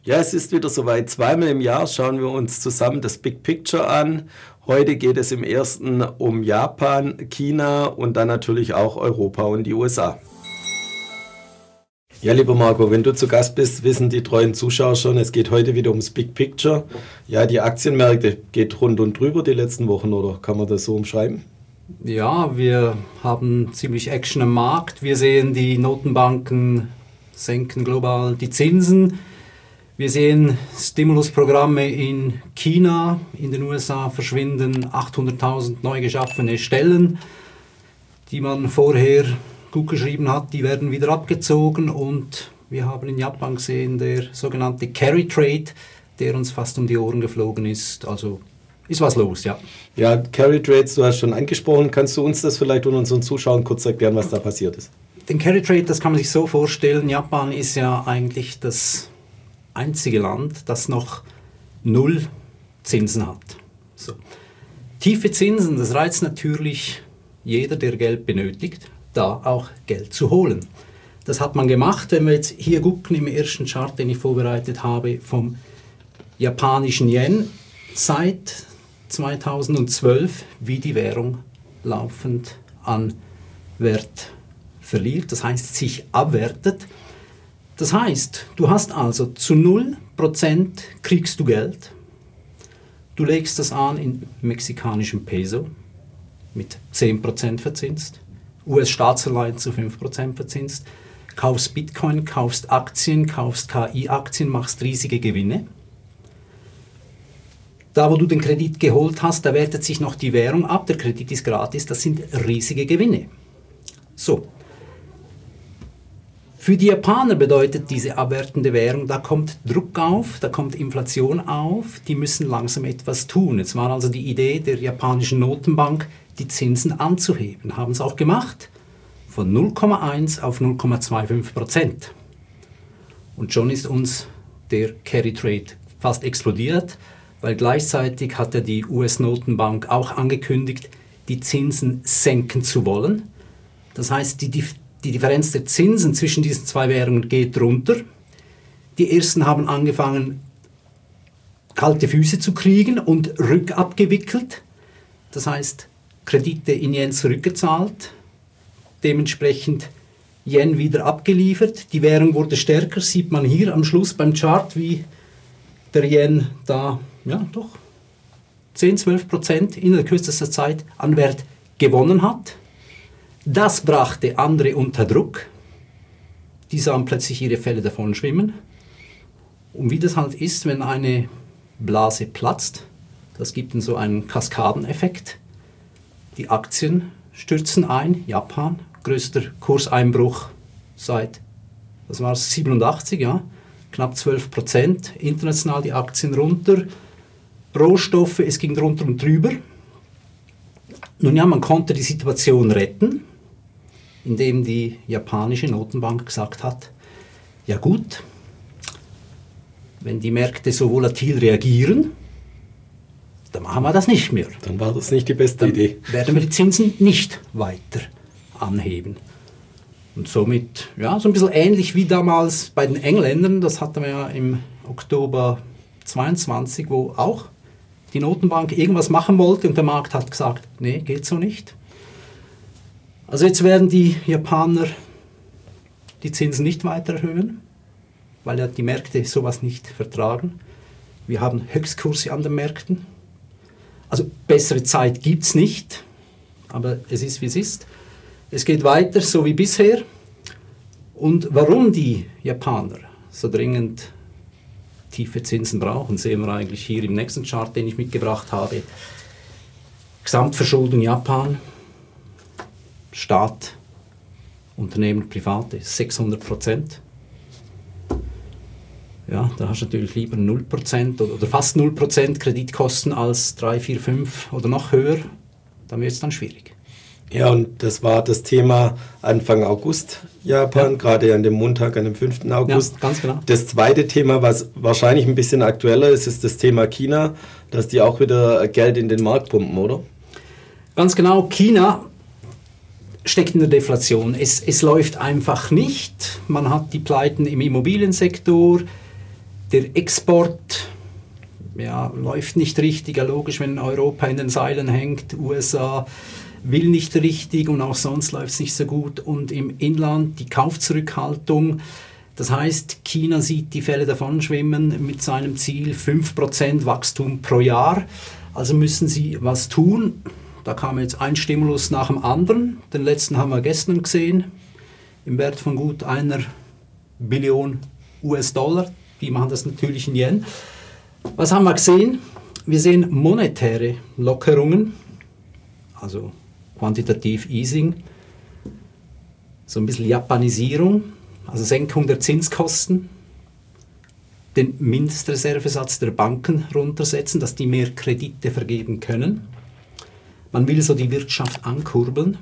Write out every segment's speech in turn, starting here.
Ja, es ist wieder soweit. Zweimal im Jahr schauen wir uns zusammen das Big Picture an. Heute geht es im ersten um Japan, China und dann natürlich auch Europa und die USA. Ja, lieber Marco, wenn du zu Gast bist, wissen die treuen Zuschauer schon, es geht heute wieder ums Big Picture. Ja, die Aktienmärkte geht rund und drüber die letzten Wochen, oder kann man das so umschreiben? Ja, wir haben ziemlich Action am Markt. Wir sehen, die Notenbanken senken global die Zinsen. Wir sehen Stimulusprogramme in China, in den USA verschwinden 800.000 neu geschaffene Stellen, die man vorher gut geschrieben hat, die werden wieder abgezogen, und wir haben in Japan gesehen, der sogenannte Carry Trade, der uns fast um die Ohren geflogen ist. Also ist was los, ja. Ja, Carry Trades, du hast schon angesprochen. Kannst du uns das vielleicht und unseren Zuschauern kurz erklären, was da passiert ist? Den Carry Trade, das kann man sich so vorstellen, Japan ist ja eigentlich das einzige Land, das noch null Zinsen hat. So. Tiefe Zinsen, das reizt natürlich jeder, der Geld benötigt, da auch Geld zu holen. Das hat man gemacht, wenn wir jetzt hier gucken im ersten Chart, den ich vorbereitet habe, vom japanischen Yen seit 2012, wie die Währung laufend an Wert verliert, das heißt sich abwertet. Das heißt, du hast also zu 0% kriegst du Geld, du legst das an in mexikanischem Peso mit 10% verzinst, US-Staatsanleihen zu 5% verzinst, kaufst Bitcoin, kaufst Aktien, kaufst KI-Aktien, machst riesige Gewinne. Da, wo du den Kredit geholt hast, da wertet sich noch die Währung ab, der Kredit ist gratis, das sind riesige Gewinne. So. Für die Japaner bedeutet diese abwertende Währung, da kommt Druck auf, da kommt Inflation auf, die müssen langsam etwas tun. Jetzt war also die Idee der japanischen Notenbank, die Zinsen anzuheben. Haben es auch gemacht, von 0,1 auf 0,25%. Und schon ist uns der Carry Trade fast explodiert, weil gleichzeitig hat ja die US-Notenbank auch angekündigt, die Zinsen senken zu wollen. Das heißt, die Differenz der Zinsen zwischen diesen zwei Währungen geht runter. Die ersten haben angefangen, kalte Füße zu kriegen und rückabgewickelt. Das heißt, Kredite in Yen zurückgezahlt, dementsprechend Yen wieder abgeliefert. Die Währung wurde stärker, sieht man hier am Schluss beim Chart, wie der Yen da ja doch 10-12% in der kürzesten Zeit an Wert gewonnen hat. Das brachte andere unter Druck. Die sahen plötzlich ihre Fälle davon schwimmen. Und wie das halt ist, wenn eine Blase platzt, das gibt dann so einen Kaskadeneffekt. Die Aktien stürzen ein. Japan, größter Kurseinbruch seit, was war es, 87, ja, knapp 12%. International die Aktien runter. Rohstoffe, es ging drunter und drüber. Nun ja, man konnte die Situation retten, indem die japanische Notenbank gesagt hat, ja gut, wenn die Märkte so volatil reagieren, dann machen wir das nicht mehr. Dann war das nicht die beste Idee. Werden wir die Zinsen nicht weiter anheben. Und somit, ja, so ein bisschen ähnlich wie damals bei den Engländern, das hatten wir ja im Oktober 22, wo auch die Notenbank irgendwas machen wollte und der Markt hat gesagt, nee, geht so nicht. Also jetzt werden die Japaner die Zinsen nicht weiter erhöhen, weil ja die Märkte sowas nicht vertragen. Wir haben Höchstkurse an den Märkten. Also bessere Zeit gibt es nicht, aber es ist, wie es ist. Es geht weiter, so wie bisher. Und warum die Japaner so dringend tiefe Zinsen brauchen, sehen wir eigentlich hier im nächsten Chart, den ich mitgebracht habe. Gesamtverschuldung Japan, Staat, Unternehmen, Private, 600%. Ja, da hast du natürlich lieber 0% oder fast 0% Kreditkosten als 3, 4, 5 oder noch höher. Dann wird es dann schwierig. Ja, und das war das Thema Anfang August Japan, gerade an dem Montag, an dem 5. August. Ja, ganz genau. Das zweite Thema, was wahrscheinlich ein bisschen aktueller ist, ist das Thema China, dass die auch wieder Geld in den Markt pumpen, oder? Ganz genau, China steckt in der Deflation. Es läuft einfach nicht. Man hat die Pleiten im Immobiliensektor. Der Export läuft nicht richtig. Ja, logisch, wenn Europa in den Seilen hängt, USA will nicht richtig und auch sonst läuft es nicht so gut. Und im Inland die Kaufzurückhaltung. Das heißt, China sieht die Fälle davon schwimmen mit seinem Ziel 5% Wachstum pro Jahr. Also müssen sie was tun. Da kam jetzt ein Stimulus nach dem anderen. Den letzten haben wir gestern gesehen, im Wert von gut 1 Billion US-Dollar. Die machen das natürlich in Yen. Was haben wir gesehen? Wir sehen monetäre Lockerungen, also Quantitative Easing, so ein bisschen Japanisierung, also Senkung der Zinskosten, den Mindestreservesatz der Banken runtersetzen, dass die mehr Kredite vergeben können. Man will so die Wirtschaft ankurbeln.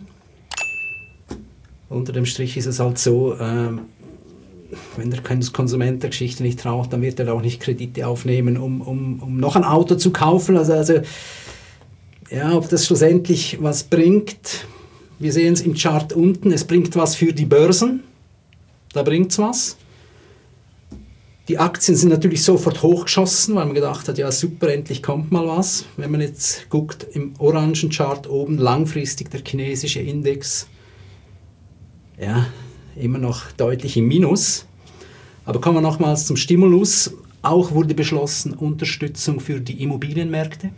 Unter dem Strich ist es halt so, wenn der Konsument der Geschichte nicht traut, dann wird er auch nicht Kredite aufnehmen, um noch ein Auto zu kaufen. Also ja, ob das schlussendlich was bringt, wir sehen es im Chart unten, es bringt was für die Börsen, da bringt es was. Die Aktien sind natürlich sofort hochgeschossen, weil man gedacht hat, ja super, endlich kommt mal was. Wenn man jetzt guckt, im orangen Chart oben, langfristig der chinesische Index, ja, immer noch deutlich im Minus. Aber kommen wir nochmals zum Stimulus. Auch wurde beschlossen, Unterstützung für die Immobilienmärkte.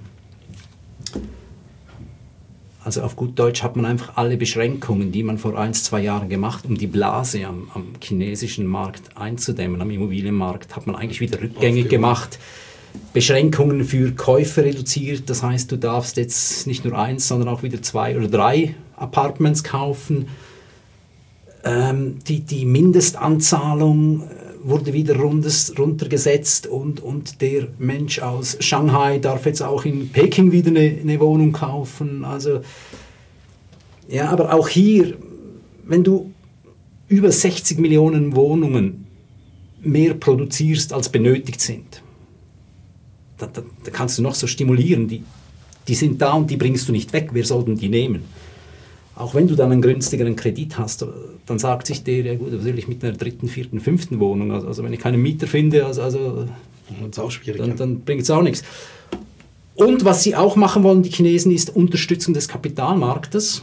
Also auf gut Deutsch hat man einfach alle Beschränkungen, die man vor 1-2 Jahren gemacht, um die Blase am chinesischen Markt einzudämmen, am Immobilienmarkt, hat man eigentlich wieder rückgängig gemacht. Beschränkungen für Käufe reduziert, das heißt, du darfst jetzt nicht nur 1, sondern auch wieder 2 oder 3 Apartments kaufen. Die Mindestanzahlung wurde wieder runtergesetzt und der Mensch aus Shanghai darf jetzt auch in Peking wieder eine Wohnung kaufen. Also, ja, aber auch hier, wenn du über 60 Millionen Wohnungen mehr produzierst, als benötigt sind, da kannst du noch so stimulieren. Die sind da und die bringst du nicht weg. Wer soll denn die nehmen? Auch wenn du dann einen günstigeren Kredit hast, dann sagt sich der, ja gut, was will ich mit einer 3., 4., 5. Wohnung? Also wenn ich keinen Mieter finde, auch schwierig, dann bringt es auch nichts. Und was sie auch machen wollen, die Chinesen, ist Unterstützung des Kapitalmarktes.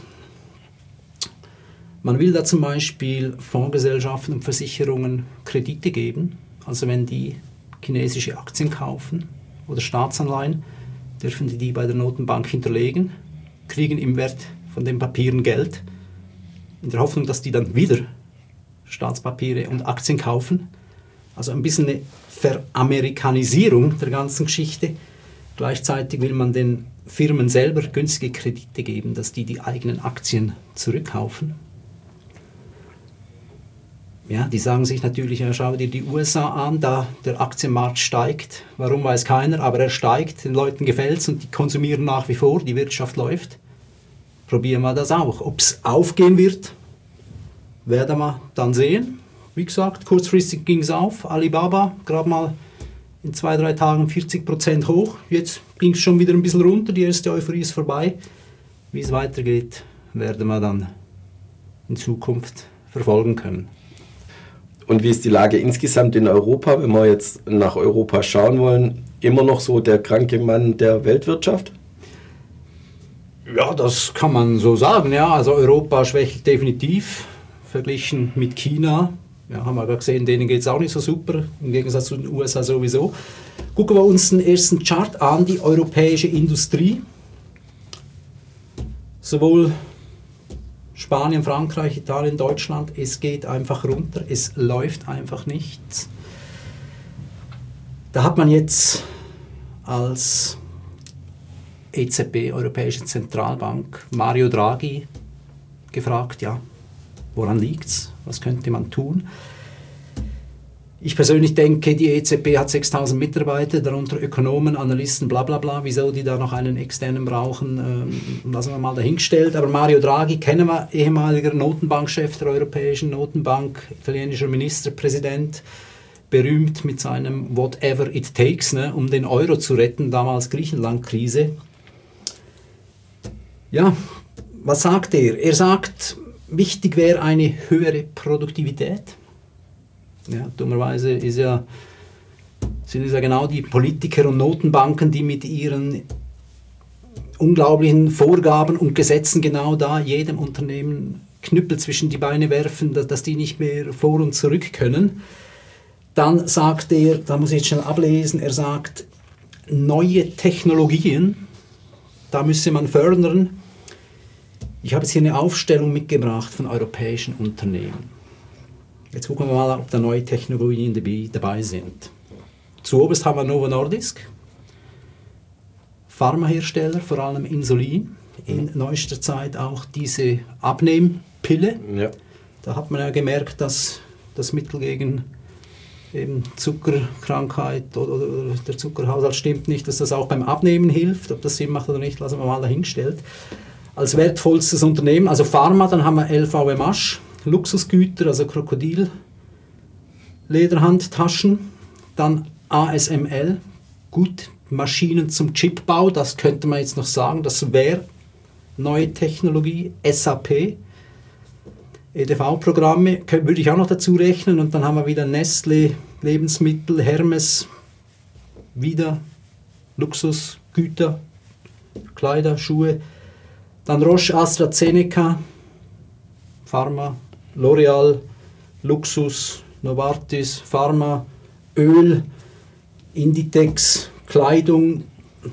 Man will da zum Beispiel Fondsgesellschaften und Versicherungen Kredite geben. Also wenn die chinesische Aktien kaufen oder Staatsanleihen, dürfen die bei der Notenbank hinterlegen, kriegen im Wert von den Papieren Geld, in der Hoffnung, dass die dann wieder Staatspapiere und Aktien kaufen. Also ein bisschen eine Veramerikanisierung der ganzen Geschichte. Gleichzeitig will man den Firmen selber günstige Kredite geben, dass die eigenen Aktien zurückkaufen. Ja, die sagen sich natürlich, ja, schau dir die USA an, da der Aktienmarkt steigt. Warum, weiß keiner, aber er steigt, den Leuten gefällt es und die konsumieren nach wie vor, die Wirtschaft läuft. Probieren wir das auch. Ob es aufgehen wird, werden wir dann sehen. Wie gesagt, kurzfristig ging es auf. Alibaba gerade mal in 2-3 Tagen 40% hoch. Jetzt ging es schon wieder ein bisschen runter. Die erste Euphorie ist vorbei. Wie es weitergeht, werden wir dann in Zukunft verfolgen können. Und wie ist die Lage insgesamt in Europa, wenn wir jetzt nach Europa schauen wollen? Immer noch so der kranke Mann der Weltwirtschaft? Ja, das kann man so sagen. Ja. Also Europa schwächelt definitiv, verglichen mit China. Ja, haben wir gerade gesehen, denen geht es auch nicht so super, im Gegensatz zu den USA sowieso. Gucken wir uns den ersten Chart an, die europäische Industrie. Sowohl Spanien, Frankreich, Italien, Deutschland, es geht einfach runter, es läuft einfach nichts. Da hat man jetzt als EZB, Europäische Zentralbank, Mario Draghi gefragt, ja, woran liegt's? Was könnte man tun? Ich persönlich denke, die EZB hat 6.000 Mitarbeiter, darunter Ökonomen, Analysten, bla bla bla. Wieso die da noch einen externen brauchen, lassen wir mal dahingestellt. Aber Mario Draghi kennen wir, ehemaliger Notenbankchef der Europäischen Notenbank, italienischer Ministerpräsident, berühmt mit seinem Whatever it takes, ne, um den Euro zu retten, damals Griechenland-Krise. Ja, was sagt er? Er sagt, wichtig wäre eine höhere Produktivität. Ja, dummerweise ist ja sind es ja genau die Politiker und Notenbanken, die mit ihren unglaublichen Vorgaben und Gesetzen genau da jedem Unternehmen Knüppel zwischen die Beine werfen, dass die nicht mehr vor und zurück können. Dann sagt er, da muss ich jetzt schnell ablesen, er sagt, neue Technologien, da müsse man fördern. Ich habe jetzt hier eine Aufstellung mitgebracht von europäischen Unternehmen. Jetzt gucken wir mal, ob da neue Technologien dabei sind. Zuoberst haben wir Novo Nordisk, Pharmahersteller, vor allem Insulin, in neuester Zeit auch diese Abnehmpille. Ja. Da hat man ja gemerkt, dass das Mittel gegen eben Zuckerkrankheit oder der Zuckerhaushalt stimmt nicht, dass das auch beim Abnehmen hilft. Ob das Sinn macht oder nicht, lassen wir mal dahingestellt. Als wertvollstes Unternehmen, also Pharma, dann haben wir LVMH, Luxusgüter, also Krokodillederhandtaschen, dann ASML, gut, Maschinen zum Chipbau, das könnte man jetzt noch sagen, das wäre neue Technologie, SAP, EDV-Programme würde ich auch noch dazu rechnen und dann haben wir wieder Nestlé, Lebensmittel, Hermes, wieder Luxusgüter, Kleider, Schuhe, dann Roche, AstraZeneca, Pharma, L'Oreal, Luxus, Novartis, Pharma, Öl, Inditex, Kleidung,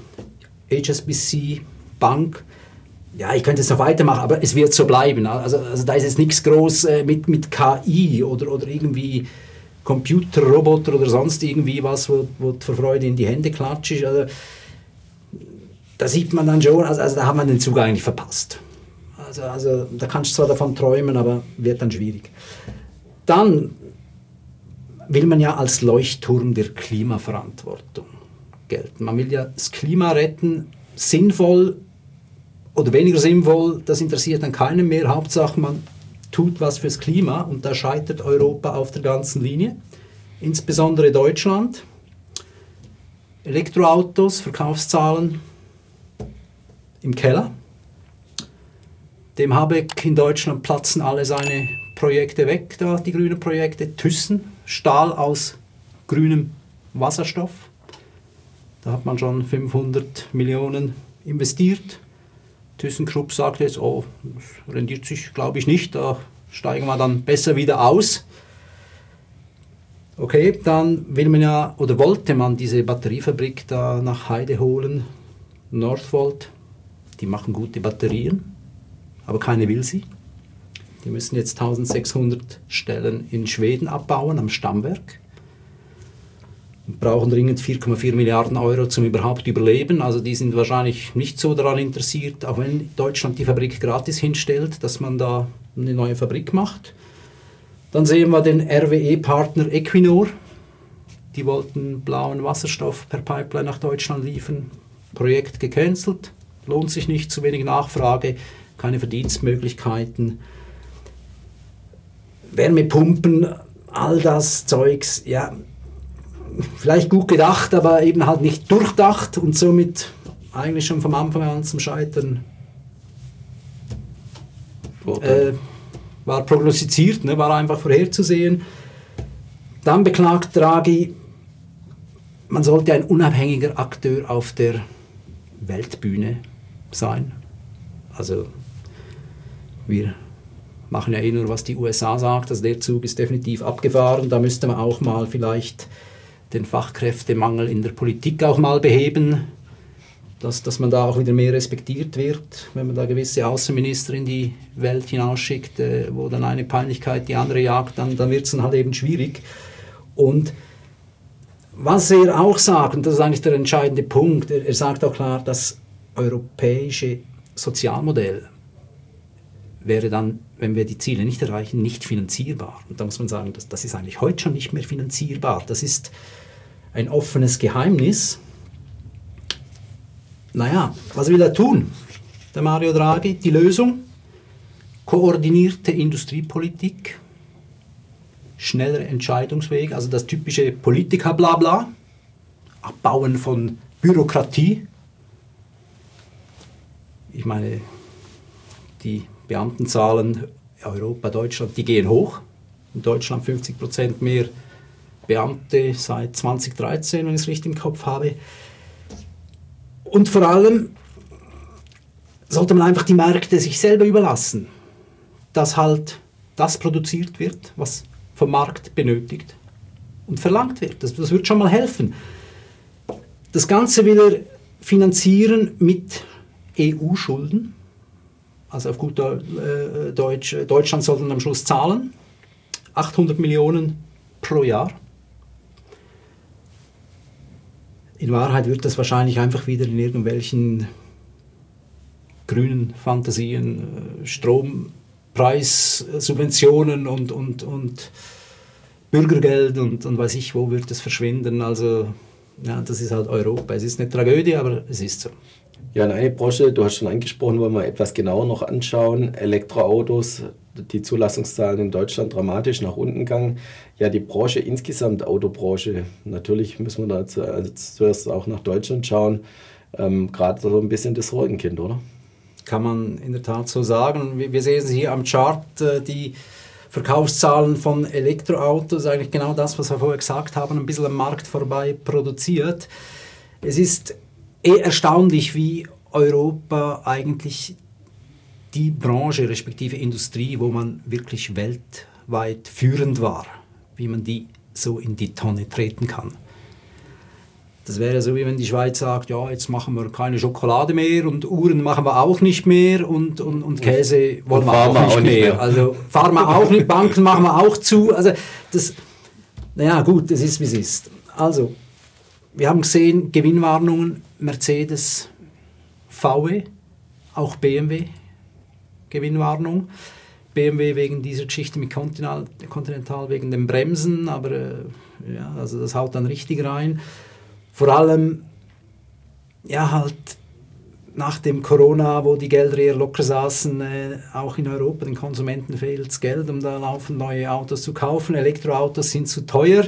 HSBC, Bank. Ja, ich könnte jetzt noch weitermachen, aber es wird so bleiben. Also da ist jetzt nichts groß mit KI oder irgendwie Computerroboter oder sonst irgendwie was, wo du vor Freude in die Hände klatschst. Also, da sieht man dann schon, also da hat man den Zug eigentlich verpasst. Also da kannst du zwar davon träumen, aber wird dann schwierig. Dann will man ja als Leuchtturm der Klimaverantwortung gelten. Man will ja das Klima retten, sinnvoll oder weniger sinnvoll, das interessiert dann keinen mehr. Hauptsache, man tut was fürs Klima und da scheitert Europa auf der ganzen Linie. Insbesondere Deutschland. Elektroautos, Verkaufszahlen im Keller. Dem Habeck in Deutschland platzen alle seine Projekte weg, da die grünen Projekte. Thyssen, Stahl aus grünem Wasserstoff. Da hat man schon 500 Millionen investiert. ThyssenKrupp sagt jetzt, oh, das rendiert sich, glaube ich, nicht, da steigen wir dann besser wieder aus. Okay, dann will man ja, oder wollte man diese Batteriefabrik da nach Heide holen, Northvolt, die machen gute Batterien, aber keine will sie. Die müssen jetzt 1600 Stellen in Schweden abbauen, am Stammwerk. Und brauchen dringend 4,4 Milliarden Euro zum überhaupt überleben. Also die sind wahrscheinlich nicht so daran interessiert, auch wenn Deutschland die Fabrik gratis hinstellt, dass man da eine neue Fabrik macht. Dann sehen wir den RWE-Partner Equinor. Die wollten blauen Wasserstoff per Pipeline nach Deutschland liefern. Projekt gecancelt. Lohnt sich nicht, zu wenig Nachfrage, keine Verdienstmöglichkeiten. Wärmepumpen, all das Zeugs, ja, vielleicht gut gedacht, aber eben halt nicht durchdacht und somit eigentlich schon vom Anfang an zum Scheitern war prognostiziert, ne, war einfach vorherzusehen. Dann beklagt Draghi, man sollte ein unabhängiger Akteur auf der Weltbühne sein. Also wir machen ja eh nur, was die USA sagt, also der Zug ist definitiv abgefahren, da müsste man auch mal vielleicht den Fachkräftemangel in der Politik auch mal beheben, dass man da auch wieder mehr respektiert wird, wenn man da gewisse Außenminister in die Welt hinausschickt, wo dann eine Peinlichkeit die andere jagt, dann wird es dann halt eben schwierig. Und was er auch sagt, und das ist eigentlich der entscheidende Punkt, er sagt auch klar, das europäische Sozialmodell wäre dann, wenn wir die Ziele nicht erreichen, nicht finanzierbar. Und da muss man sagen, das ist eigentlich heute schon nicht mehr finanzierbar. Das ist ein offenes Geheimnis. Naja, was will er tun? Der Mario Draghi, die Lösung? Koordinierte Industriepolitik, schnellere Entscheidungswege, also das typische Politiker-Blabla, Abbauen von Bürokratie. Ich meine, die Beamtenzahlen Europa, Deutschland, die gehen hoch. In Deutschland 50% mehr Beamte seit 2013, wenn ich es richtig im Kopf habe. Und vor allem sollte man einfach die Märkte sich selber überlassen, dass halt das produziert wird, was vom Markt benötigt und verlangt wird. Das wird schon mal helfen. Das Ganze will er finanzieren mit EU-Schulden. Also auf gut Deutsch, Deutschland soll dann am Schluss zahlen. 800 Millionen pro Jahr. In Wahrheit wird das wahrscheinlich einfach wieder in irgendwelchen grünen Fantasien, Strompreissubventionen und Bürgergeld und weiß ich wo wird es verschwinden. Also ja, das ist halt Europa. Es ist eine Tragödie, aber es ist so. Ja, und eine Branche, du hast schon angesprochen, wollen wir etwas genauer noch anschauen. Elektroautos, die Zulassungszahlen in Deutschland dramatisch nach unten gegangen. Ja, die Branche insgesamt, Autobranche, natürlich müssen wir da zuerst auch nach Deutschland schauen. Gerade so ein bisschen das Sorgenkind, oder? Kann man in der Tat so sagen. Wir sehen Sie hier am Chart, die Verkaufszahlen von Elektroautos, eigentlich genau das, was wir vorher gesagt haben, ein bisschen am Markt vorbei produziert. Es ist erstaunlich, wie Europa eigentlich die Branche, respektive Industrie, wo man wirklich weltweit führend war, wie man die so in die Tonne treten kann. Das wäre so, wie wenn die Schweiz sagt, ja, jetzt machen wir keine Schokolade mehr und Uhren machen wir auch nicht mehr und Käse wollen wir auch nicht mehr. Also Pharma auch nicht, Banken machen wir auch zu. Also das, naja gut, das ist wie es ist. Also, wir haben gesehen, Gewinnwarnungen, Mercedes, VW, auch BMW, Gewinnwarnung. BMW wegen dieser Geschichte mit Continental wegen den Bremsen, aber ja, also das haut dann richtig rein. Vor allem, ja, halt nach dem Corona, wo die Gelder eher locker saßen, auch in Europa, den Konsumenten fehlt das Geld, um da laufend neue Autos zu kaufen. Elektroautos sind zu teuer.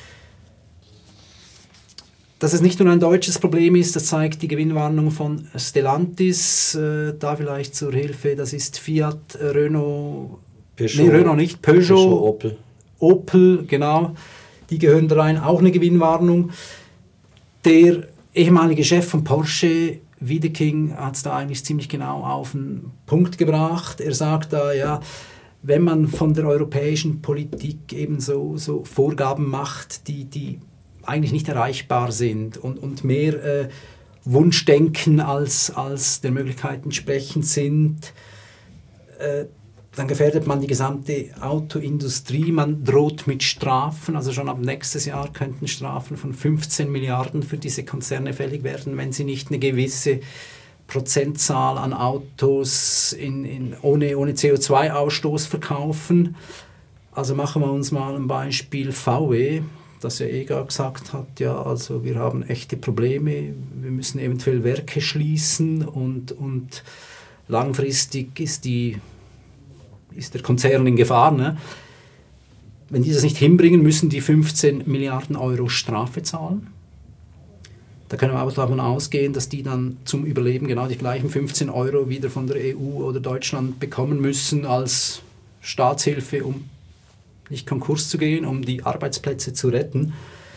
Dass es nicht nur ein deutsches Problem ist, das zeigt die Gewinnwarnung von Stellantis. Da vielleicht zur Hilfe, das ist Fiat, Renault, Renault nicht, Peugeot, Opel, genau, die gehören da rein, auch eine Gewinnwarnung. Der ehemalige Chef von Porsche, Wiedeking, hat es da eigentlich ziemlich genau auf den Punkt gebracht. Er sagt da, ja, wenn man von der europäischen Politik eben so Vorgaben macht, die eigentlich nicht erreichbar sind und mehr Wunschdenken als der Möglichkeit entsprechend sind, dann gefährdet man die gesamte Autoindustrie. Man droht mit Strafen, also schon ab nächstes Jahr könnten Strafen von 15 Milliarden für diese Konzerne fällig werden, wenn sie nicht eine gewisse Prozentzahl an Autos ohne CO2-Ausstoß verkaufen. Also machen wir uns mal ein Beispiel VW, dass ja EGA gesagt hat, ja, also wir haben echte Probleme, wir müssen eventuell Werke schließen und langfristig ist der Konzern in Gefahr. Ne? Wenn die das nicht hinbringen, müssen die 15 Milliarden Euro Strafe zahlen. Da können wir auch davon ausgehen, dass die dann zum Überleben genau die gleichen 15 Euro wieder von der EU oder Deutschland bekommen müssen als Staatshilfe, um nicht Konkurs zu gehen, um die Arbeitsplätze zu retten.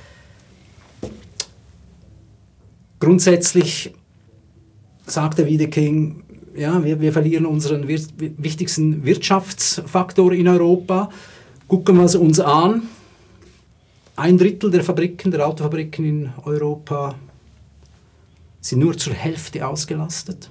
Grundsätzlich sagt der Wiedeking, ja, wir verlieren unseren wichtigsten Wirtschaftsfaktor in Europa. Gucken wir es uns an. 1/3 der Autofabriken in Europa sind nur zur Hälfte ausgelastet.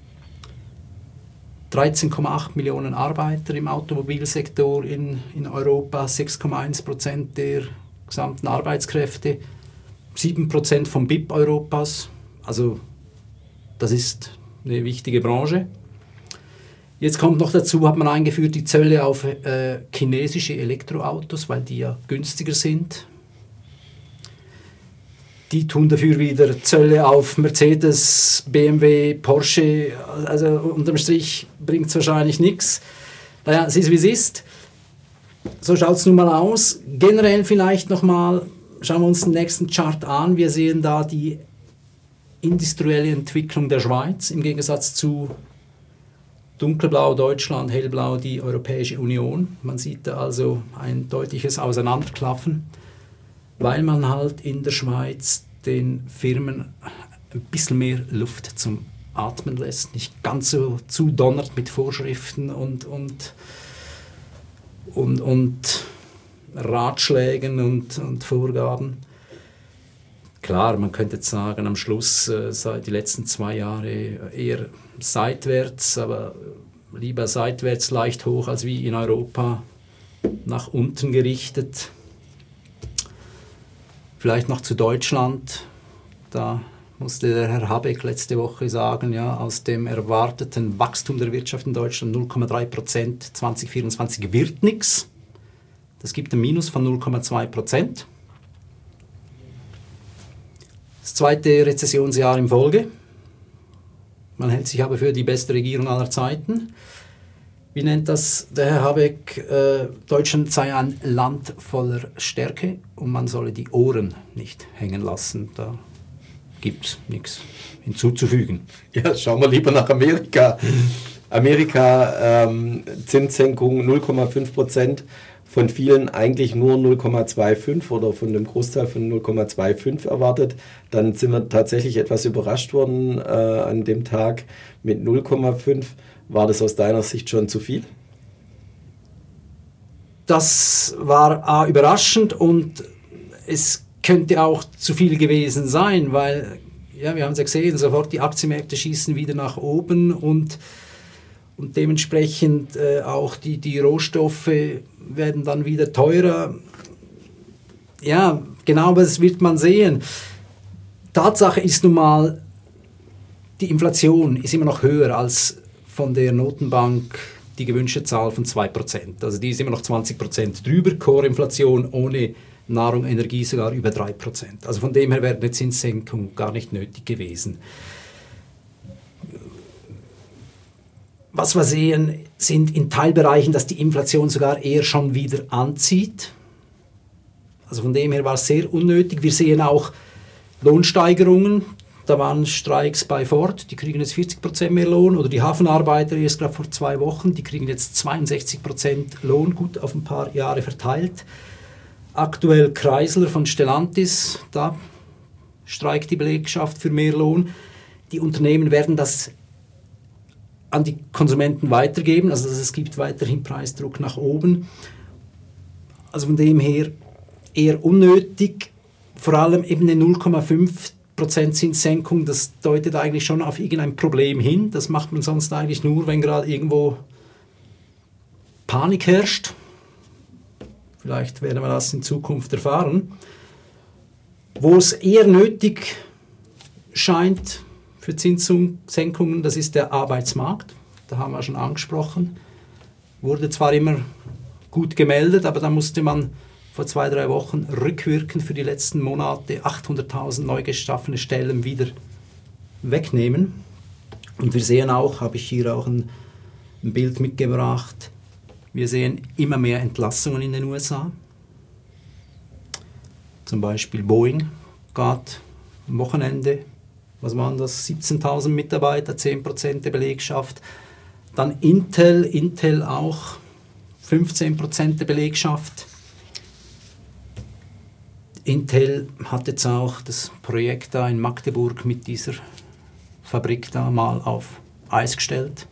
13,8 Millionen Arbeiter im Automobilsektor in Europa, 6,1% der gesamten Arbeitskräfte, 7% vom BIP Europas. Also das ist eine wichtige Branche. Jetzt kommt noch dazu, hat man eingeführt die Zölle auf chinesische Elektroautos, weil die ja günstiger sind. Die tun dafür wieder Zölle auf Mercedes, BMW, Porsche. Also unterm Strich bringt es wahrscheinlich nichts. Naja, es ist wie es ist. So schaut es nun mal aus. Generell vielleicht nochmal, schauen wir uns den nächsten Chart an. Wir sehen da die industrielle Entwicklung der Schweiz im Gegensatz zu dunkelblau Deutschland, hellblau die Europäische Union. Man sieht da also ein deutliches Auseinanderklaffen. weil man halt in der Schweiz den Firmen ein bisschen mehr Luft zum Atmen lässt, nicht ganz so zudonnert mit Vorschriften und Ratschlägen und Vorgaben. Klar, man könnte jetzt sagen, am Schluss seit die letzten 2 Jahre eher seitwärts, aber lieber seitwärts leicht hoch als wie in Europa nach unten gerichtet. Vielleicht noch zu Deutschland. Da musste der Herr Habeck letzte Woche sagen, ja, aus dem erwarteten Wachstum der Wirtschaft in Deutschland 0,3% 2024 wird nichts. Das gibt ein Minus von 0,2%. Das zweite Rezessionsjahr in Folge. Man hält sich aber für die beste Regierung aller Zeiten. Wie nennt das der Herr Habeck? Deutschland sei ein Land voller Stärke und man solle die Ohren nicht hängen lassen. Da gibt es nichts hinzuzufügen. Ja, schauen wir lieber nach Amerika. Amerika, Zinssenkung 0,5%, von vielen eigentlich nur 0,25 oder von dem Großteil von 0,25 erwartet. Dann sind wir tatsächlich etwas überrascht worden an dem Tag mit 0,5. War das aus deiner Sicht schon zu viel? Das war überraschend und es könnte auch zu viel gewesen sein, weil, ja, wir haben es ja gesehen, sofort die Aktienmärkte schießen wieder nach oben und dementsprechend auch die Rohstoffe werden dann wieder teurer. Ja, genau, das wird man sehen. Tatsache ist nun mal, die Inflation ist immer noch höher als von der Notenbank die gewünschte Zahl von 2%. Also die ist immer noch 20% drüber, Core-Inflation ohne Nahrung, Energie sogar über 3%. Also von dem her wäre eine Zinssenkung gar nicht nötig gewesen. Was wir sehen, sind in Teilbereichen, dass die Inflation sogar eher schon wieder anzieht. Also von dem her war es sehr unnötig. Wir sehen auch Lohnsteigerungen. Da waren Streiks bei Ford, die kriegen jetzt 40% mehr Lohn. Oder die Hafenarbeiter, erst gerade vor 2 Wochen, die kriegen jetzt 62% Lohn, gut auf ein paar Jahre verteilt. Aktuell Chrysler von Stellantis, da streikt die Belegschaft für mehr Lohn. Die Unternehmen werden das an die Konsumenten weitergeben, also es gibt weiterhin Preisdruck nach oben. Also von dem her eher unnötig, vor allem eben eine 0,5% Zinssenkung, das deutet eigentlich schon auf irgendein Problem hin. Das macht man sonst eigentlich nur, wenn gerade irgendwo Panik herrscht. Vielleicht werden wir das in Zukunft erfahren. Wo es eher nötig scheint für Zinssenkungen, das ist der Arbeitsmarkt. Da haben wir schon angesprochen. Wurde zwar immer gut gemeldet, aber da musste man vor 2-3 Wochen rückwirkend für die letzten Monate 800.000 neu geschaffene Stellen wieder wegnehmen. Und wir sehen auch, habe ich hier auch ein Bild mitgebracht, wir sehen immer mehr Entlassungen in den USA. Zum Beispiel Boeing geht am Wochenende, was waren das, 17.000 Mitarbeiter, 10% der Belegschaft. Dann Intel auch 15% der Belegschaft. Intel hat jetzt auch das Projekt da in Magdeburg mit dieser Fabrik da mal auf Eis gestellt.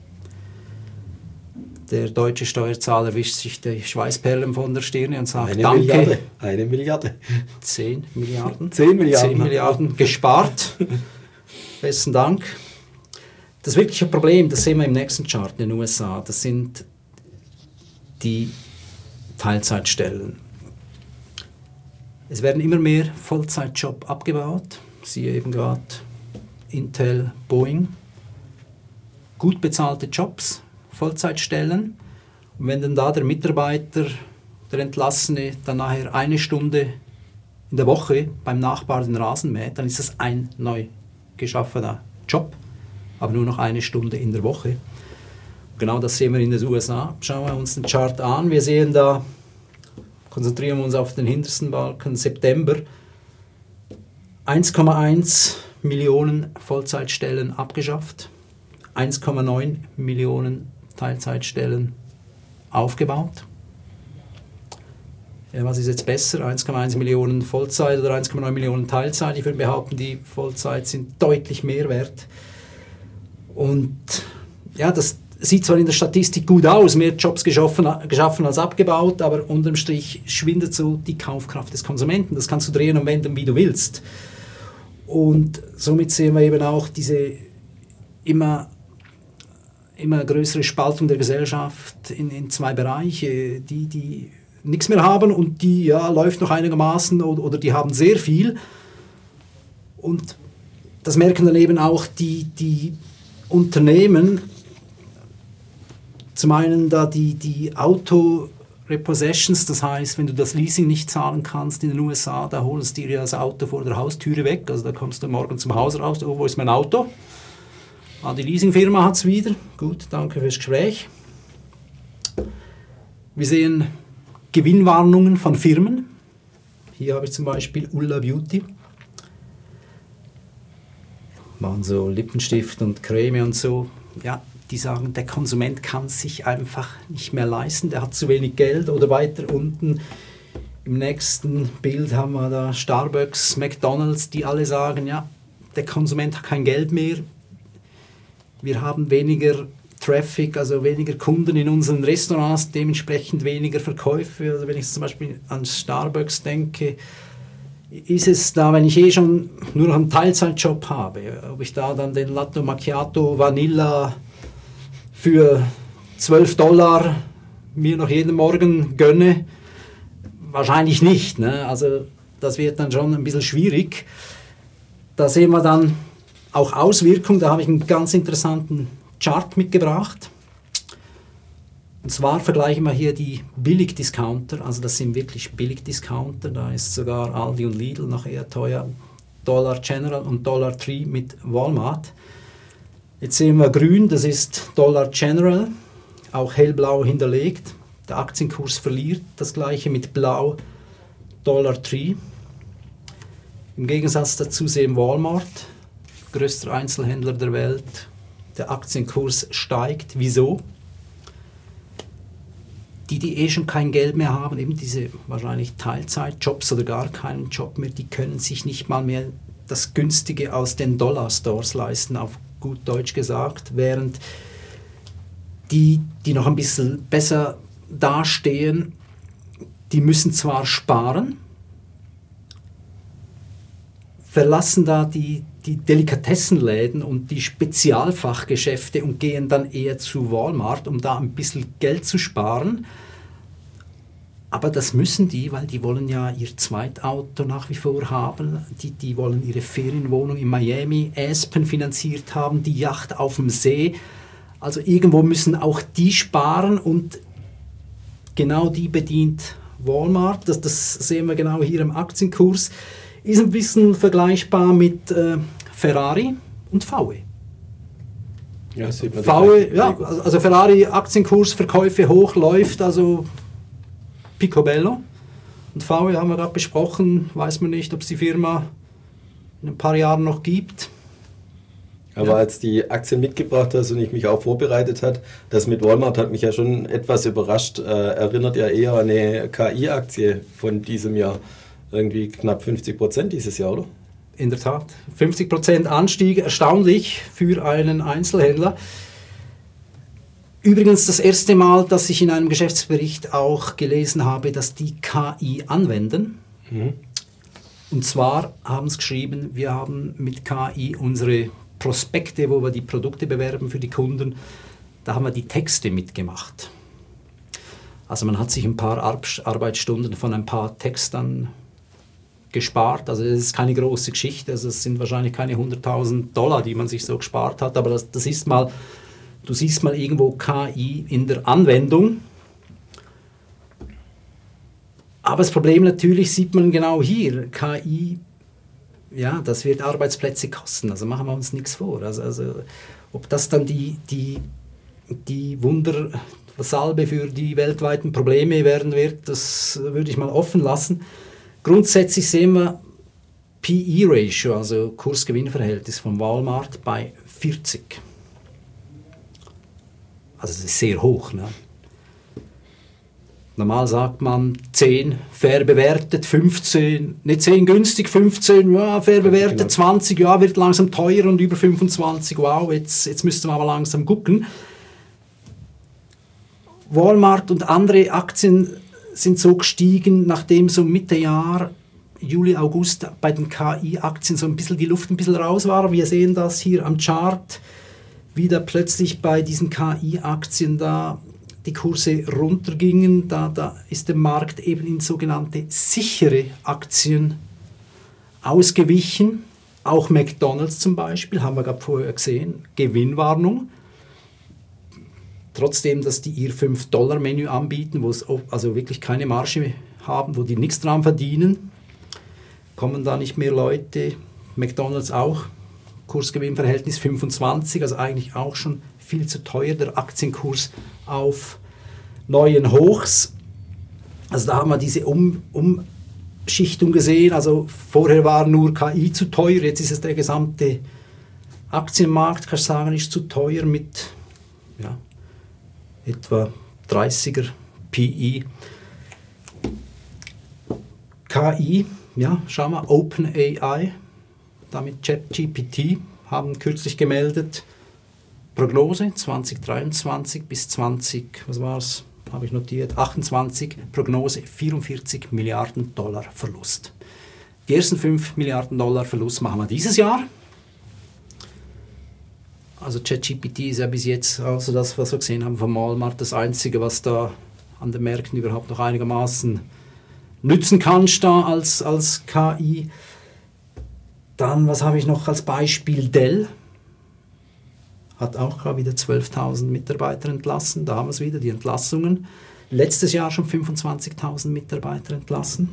Der deutsche Steuerzahler wischt sich die Schweißperlen von der Stirne und sagt, danke. 1 Milliarde. 10 Milliarden. 10 Milliarden. 10 Milliarden gespart. Besten Dank. Das wirkliche Problem, das sehen wir im nächsten Chart in den USA, das sind die Teilzeitstellen. Es werden immer mehr Vollzeitjobs abgebaut, siehe eben gerade Intel, Boeing. Gut bezahlte Jobs, Vollzeitstellen. Und wenn dann da der Mitarbeiter, der Entlassene, dann nachher 1 Stunde in der Woche beim Nachbar den Rasen mäht, dann ist das ein neu geschaffener Job, aber nur noch 1 Stunde in der Woche. Und genau das sehen wir in den USA. Schauen wir uns den Chart an. Wir sehen da, konzentrieren wir uns auf den hintersten Balken, September, 1,1 Millionen Vollzeitstellen abgeschafft, 1,9 Millionen Teilzeitstellen aufgebaut. Ja, was ist jetzt besser? 1,1 Millionen Vollzeit oder 1,9 Millionen Teilzeit? Ich würde behaupten, die Vollzeit sind deutlich mehr wert. Und ja, das sieht zwar in der Statistik gut aus, mehr Jobs geschaffen als abgebaut, aber unterm Strich schwindet so die Kaufkraft des Konsumenten. Das kannst du drehen und wenden, wie du willst. Und somit sehen wir eben auch diese immer größere Spaltung der Gesellschaft in zwei Bereiche, die nichts mehr haben und die läuft noch einigermaßen oder die haben sehr viel. Und das merken dann eben auch die Unternehmen, zum einen da die Auto-Repossessions, das heißt, wenn du das Leasing nicht zahlen kannst in den USA, da holst du dir das Auto vor der Haustüre weg, also da kommst du morgen zum Haus raus, oh, wo ist mein Auto? Ah, die Leasingfirma hat es wieder, gut, danke fürs Gespräch. Wir sehen Gewinnwarnungen von Firmen, hier habe ich zum Beispiel Ulla Beauty, machen so Lippenstift und Creme und so, ja, die sagen, der Konsument kann sich einfach nicht mehr leisten, der hat zu wenig Geld. Oder weiter unten im nächsten Bild haben wir da Starbucks, McDonald's, die alle sagen, ja, der Konsument hat kein Geld mehr, wir haben weniger Traffic, also weniger Kunden in unseren Restaurants, dementsprechend weniger Verkäufe. Also wenn ich zum Beispiel an Starbucks denke, ist es da, wenn ich schon nur noch einen Teilzeitjob habe, ob ich da dann den Latte Macchiato Vanilla für $12 mir noch jeden Morgen gönne? Wahrscheinlich nicht. Ne? Also das wird dann schon ein bisschen schwierig. Da sehen wir dann auch Auswirkungen. Da habe ich einen ganz interessanten Chart mitgebracht. Und zwar vergleichen wir hier die Billigdiscounter. Also das sind wirklich Billigdiscounter. Da ist sogar Aldi und Lidl noch eher teuer. Dollar General und Dollar Tree mit Walmart. Jetzt sehen wir grün, das ist Dollar General, auch hellblau hinterlegt. Der Aktienkurs verliert, das gleiche mit blau Dollar Tree. Im Gegensatz dazu sehen Walmart, größter Einzelhändler der Welt, der Aktienkurs steigt. Wieso? Die schon kein Geld mehr haben, eben diese wahrscheinlich Teilzeitjobs oder gar keinen Job mehr, die können sich nicht mal mehr das Günstige aus den Dollar-Stores leisten, auf gut Deutsch gesagt, während die noch ein bisschen besser dastehen, die müssen zwar sparen, verlassen da die Delikatessenläden und die Spezialfachgeschäfte und gehen dann eher zu Walmart, um da ein bisschen Geld zu sparen. Aber das müssen die, weil die wollen ja ihr Zweitauto nach wie vor haben. Die wollen ihre Ferienwohnung in Miami, Aspen finanziert haben, die Yacht auf dem See. Also irgendwo müssen auch die sparen und genau die bedient Walmart. Das sehen wir genau hier im Aktienkurs. Ist ein bisschen vergleichbar mit Ferrari und VW. Ja, sieht man VW, ja, also Ferrari Aktienkurs, Verkäufe hoch, läuft also picobello. Und VW haben wir gerade besprochen, weiß man nicht, ob es die Firma in ein paar Jahren noch gibt. Aber als die Aktien mitgebracht hast und ich mich auch vorbereitet hat, das mit Walmart hat mich ja schon etwas überrascht. Erinnert ja eher an eine KI-Aktie von diesem Jahr. Irgendwie knapp 50% dieses Jahr, oder? In der Tat. 50% Anstieg, erstaunlich für einen Einzelhändler. Übrigens das erste Mal, dass ich in einem Geschäftsbericht auch gelesen habe, dass die KI anwenden. Mhm. Und zwar haben sie geschrieben, wir haben mit KI unsere Prospekte, wo wir die Produkte bewerben für die Kunden, da haben wir die Texte mitgemacht. Also man hat sich ein paar Arbeitsstunden von ein paar Textern gespart. Also es ist keine große Geschichte, also es sind wahrscheinlich keine $100.000, die man sich so gespart hat, aber das ist mal, du siehst mal irgendwo KI in der Anwendung. Aber das Problem natürlich sieht man genau hier. KI, ja, das wird Arbeitsplätze kosten, also machen wir uns nichts vor. Also ob das dann die Wundersalbe für die weltweiten Probleme werden wird, das würde ich mal offen lassen. Grundsätzlich sehen wir PE-Ratio, also Kurs-Gewinn-Verhältnis von Walmart bei 40. Also das ist sehr hoch. Ne? Normal sagt man 10 fair bewertet, 15, nicht 10 günstig, 15 ja, fair bewertet, genau. 20 ja, wird langsam teuer und über 25, wow, jetzt müssten wir aber langsam gucken. Walmart und andere Aktien sind so gestiegen, nachdem so Mitte Jahr, Juli, August bei den KI-Aktien so ein bisschen die Luft ein bisschen raus war. Wir sehen das hier am Chart, wieder plötzlich bei diesen KI-Aktien da die Kurse runtergingen, da ist der Markt eben in sogenannte sichere Aktien ausgewichen. Auch McDonald's zum Beispiel, haben wir gerade vorher gesehen, Gewinnwarnung. Trotzdem, dass die ihr $5-Menü anbieten, wo es also wirklich keine Marge haben, wo die nichts dran verdienen, kommen da nicht mehr Leute. McDonald's auch, Kursgewinnverhältnis 25, also eigentlich auch schon viel zu teuer, der Aktienkurs auf neuen Hochs. Also da haben wir diese Umschichtung gesehen, also vorher war nur KI zu teuer, jetzt ist es der gesamte Aktienmarkt, kannst du sagen, ist zu teuer mit etwa 30er PI. KI, ja, schau mal, OpenAI, damit ChatGPT, haben kürzlich gemeldet, Prognose 2023 bis 20, was war es, habe ich notiert, 28, Prognose $44 Milliarden Verlust. Die ersten $5 Milliarden Verlust machen wir dieses Jahr. Also ChatGPT ist ja bis jetzt, also das, was wir gesehen haben von Walmart, das Einzige, was da an den Märkten überhaupt noch einigermaßen nützen kannst da als KI. Dann, was habe ich noch als Beispiel? Dell hat auch gerade wieder 12.000 Mitarbeiter entlassen. Da haben wir es wieder, die Entlassungen. Letztes Jahr schon 25.000 Mitarbeiter entlassen.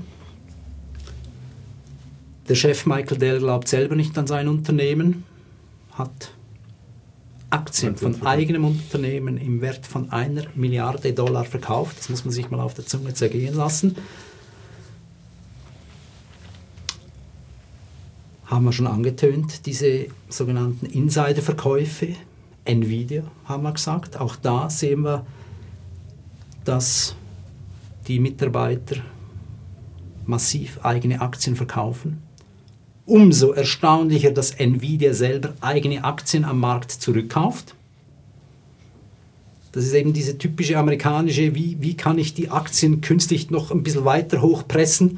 Der Chef Michael Dell glaubt selber nicht an sein Unternehmen, hat Aktien von eigenem Unternehmen im Wert von $1 Milliarde verkauft. Das muss man sich mal auf der Zunge zergehen lassen. Haben wir schon angetönt, diese sogenannten Insiderverkäufe. Nvidia, haben wir gesagt. Auch da sehen wir, dass die Mitarbeiter massiv eigene Aktien verkaufen. Umso erstaunlicher, dass Nvidia selber eigene Aktien am Markt zurückkauft. Das ist eben diese typische amerikanische, wie kann ich die Aktien künstlich noch ein bisschen weiter hochpressen?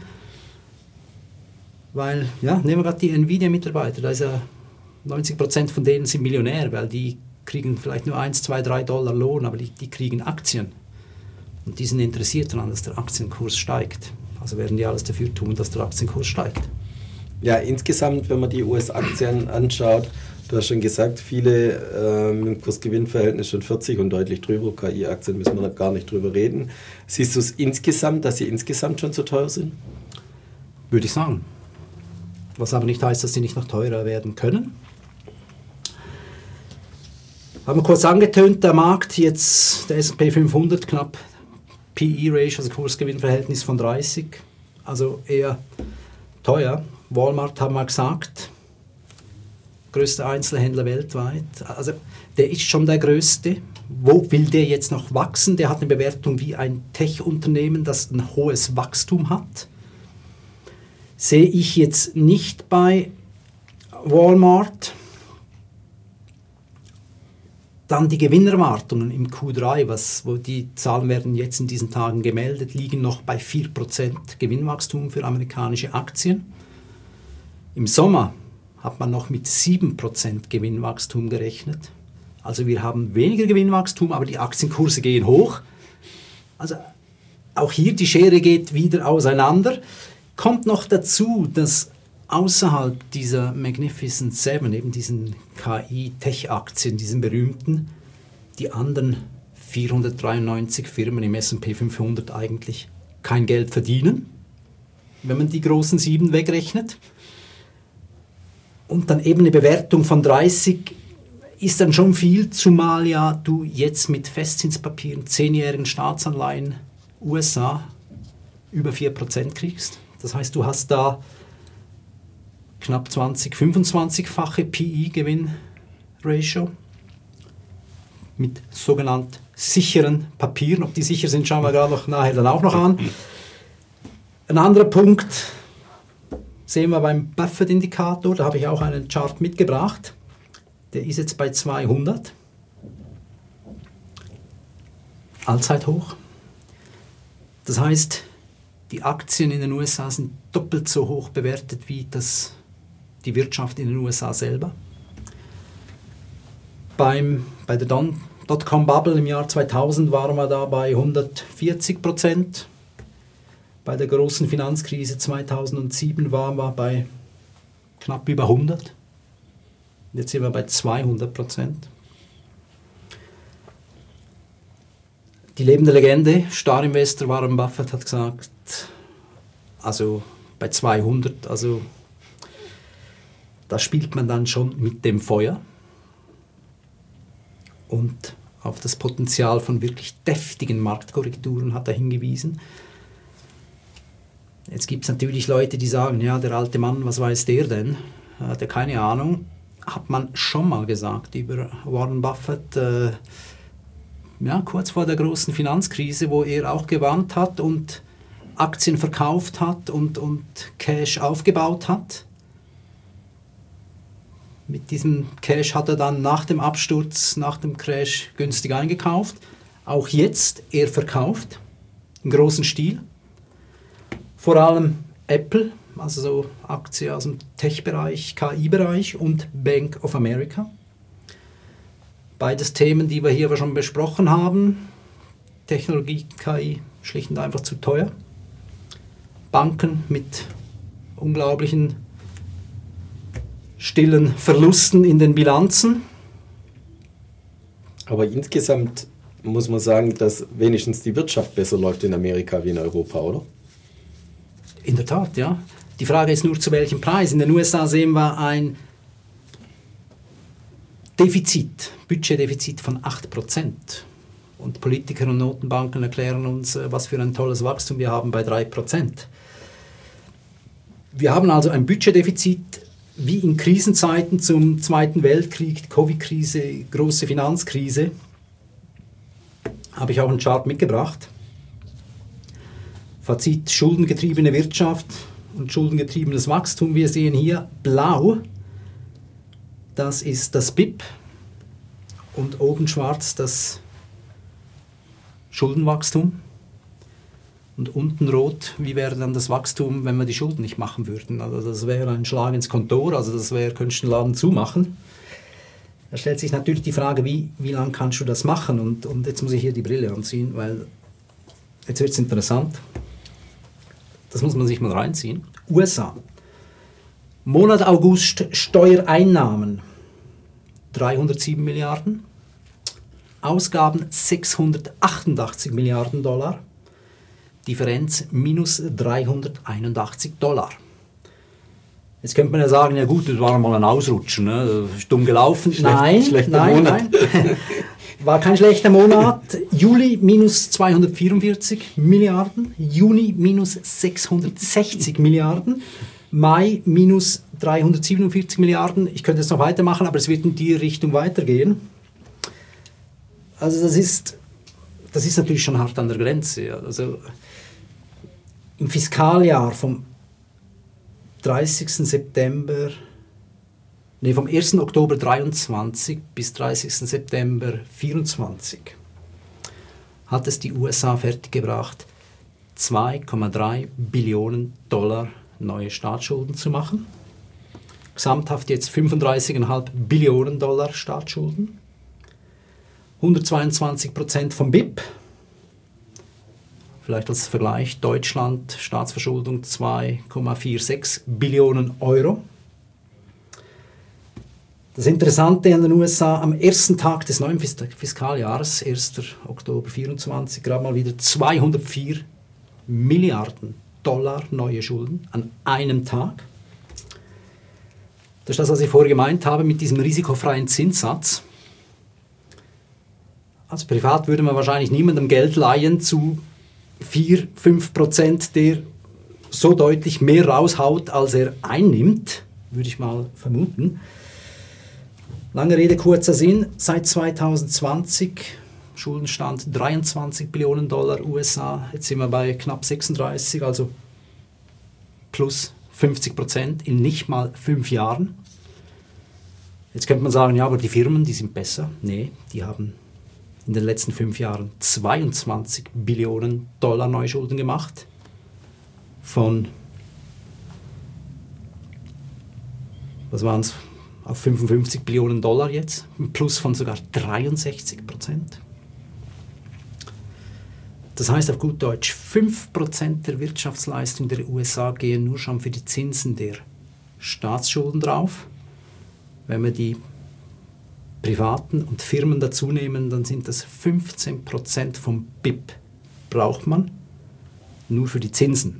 Weil, ja, nehmen wir gerade die Nvidia-Mitarbeiter, da ist ja 90% von denen sind Millionär, weil die kriegen vielleicht nur $1, $2, $3 Lohn, aber die kriegen Aktien. Und die sind interessiert daran, dass der Aktienkurs steigt. Also werden die alles dafür tun, dass der Aktienkurs steigt. Ja, insgesamt, wenn man die US-Aktien anschaut, du hast schon gesagt, viele mit dem Kursgewinnverhältnis schon 40 und deutlich drüber. KI-Aktien müssen wir gar nicht drüber reden. Siehst du es insgesamt, dass sie insgesamt schon zu teuer sind? Würde ich sagen. Was aber nicht heißt, dass sie nicht noch teurer werden können. Haben wir kurz angetönt, der Markt jetzt, der S&P 500, knapp PE-Ratio, also Kursgewinnverhältnis von 30, also eher teuer. Walmart haben wir gesagt, größter Einzelhändler weltweit, also der ist schon der größte. Wo will der jetzt noch wachsen? Der hat eine Bewertung wie ein Tech-Unternehmen, das ein hohes Wachstum hat. Sehe ich jetzt nicht bei Walmart. Dann die Gewinnerwartungen im Q3, wo die Zahlen werden jetzt in diesen Tagen gemeldet, liegen noch bei 4% Gewinnwachstum für amerikanische Aktien. Im Sommer hat man noch mit 7% Gewinnwachstum gerechnet. Also wir haben weniger Gewinnwachstum, aber die Aktienkurse gehen hoch. Also auch hier die Schere geht wieder auseinander. Kommt noch dazu, dass außerhalb dieser Magnificent Seven, eben diesen KI-Tech-Aktien, diesen berühmten, die anderen 493 Firmen im S&P 500 eigentlich kein Geld verdienen, wenn man die großen 7 wegrechnet. Und dann eben eine Bewertung von 30 ist dann schon viel, zumal ja du jetzt mit Festzinspapieren, 10-jährigen Staatsanleihen USA über 4% kriegst. Das heißt, du hast da knapp 25-fache PE-Gewinn-Ratio. mit sogenannt sicheren Papieren. Ob die sicher sind, schauen wir gerade noch nachher dann auch noch an. Ein anderer Punkt sehen wir beim Buffett-Indikator, da habe ich auch einen Chart mitgebracht. Der ist jetzt bei 200. Allzeithoch. Das heißt, die Aktien in den USA sind doppelt so hoch bewertet wie die Wirtschaft in den USA selber. Bei der Dotcom-Bubble im Jahr 2000 waren wir da bei 140%. Bei der großen Finanzkrise 2007 waren wir bei knapp über 100. Jetzt sind wir bei 200%. Die lebende Legende, Star-Investor Warren Buffett hat gesagt, also bei 200, also da spielt man dann schon mit dem Feuer. Und auf das Potenzial von wirklich deftigen Marktkorrekturen hat er hingewiesen. Jetzt gibt es natürlich Leute, die sagen, ja, der alte Mann, was weiß der denn? Hat er keine Ahnung. Hat man schon mal gesagt über Warren Buffett, kurz vor der großen Finanzkrise, wo er auch gewarnt hat und Aktien verkauft hat und Cash aufgebaut hat. Mit diesem Cash hat er dann nach dem Absturz, nach dem Crash günstig eingekauft. Auch jetzt, er verkauft im großen Stil. Vor allem Apple, also so Aktien aus dem Tech-Bereich, KI-Bereich und Bank of America. Beides Themen, die wir hier schon besprochen haben. Technologie, KI, schlicht und einfach zu teuer. Banken mit unglaublichen stillen Verlusten in den Bilanzen. Aber insgesamt muss man sagen, dass wenigstens die Wirtschaft besser läuft in Amerika wie in Europa, oder? In der Tat, ja. Die Frage ist nur, zu welchem Preis. In den USA sehen wir ein Budgetdefizit von 8%. Und Politiker und Notenbanken erklären uns, was für ein tolles Wachstum wir haben bei 3%. Wir haben also ein Budgetdefizit wie in Krisenzeiten zum Zweiten Weltkrieg, Covid-Krise, große Finanzkrise. Habe ich auch einen Chart mitgebracht. Fazit: schuldengetriebene Wirtschaft und schuldengetriebenes Wachstum. Wir sehen hier blau, das ist das BIP und oben schwarz das Schuldenwachstum. Und unten rot, wie wäre dann das Wachstum, wenn wir die Schulden nicht machen würden? Also das wäre ein Schlag ins Kontor, also das wäre, könntest du den Laden zumachen. Da stellt sich natürlich die Frage, wie lange kannst du das machen? Und jetzt muss ich hier die Brille anziehen, weil jetzt wird es interessant. Das muss man sich mal reinziehen. USA. Monat August Steuereinnahmen 307 Milliarden. Ausgaben 688 Milliarden Dollar. Differenz minus 381 Dollar. Jetzt könnte man ja sagen, ja gut, das war mal ein Ausrutschen, ne? Ist dumm gelaufen. Nein, war kein schlechter Monat. Juli minus 244 Milliarden, Juni minus 660 Milliarden, Mai minus 347 Milliarden. Ich könnte jetzt noch weitermachen, aber es wird in die Richtung weitergehen. Also das ist natürlich schon hart an der Grenze. Also im Fiskaljahr vom 1. Oktober 23 bis 30. September 24 hat es die USA fertiggebracht, 2,3 Billionen Dollar neue Staatsschulden zu machen. Gesamthaft jetzt 35,5 Billionen Dollar Staatsschulden. 122% vom BIP. Vielleicht als Vergleich, Deutschland, Staatsverschuldung 2,46 Billionen Euro. Das Interessante an den USA, am ersten Tag des neuen Fiskaljahres, 1. Oktober 24, gerade mal wieder 204 Milliarden Dollar neue Schulden an einem Tag. Das ist das, was ich vorher gemeint habe, mit diesem risikofreien Zinssatz. Als Privat würde man wahrscheinlich niemandem Geld leihen zu 4-5%, der so deutlich mehr raushaut, als er einnimmt, würde ich mal vermuten. Lange Rede, kurzer Sinn. Seit 2020 Schuldenstand 23 Billionen Dollar USA. Jetzt sind wir bei knapp 36, also plus 50% in nicht mal 5 Jahren. Jetzt könnte man sagen, ja, aber die Firmen, die sind besser. Nee, die haben in den letzten 5 Jahren 22 Billionen Dollar Neuschulden gemacht. Von, was waren es, auf 55 Billionen Dollar jetzt. Ein Plus von sogar 63%. Das heißt auf gut Deutsch, 5% der Wirtschaftsleistung der USA gehen nur schon für die Zinsen der Staatsschulden drauf. Wenn wir die Privaten und Firmen dazu nehmen, dann sind das 15% vom BIP braucht man nur für die Zinsen.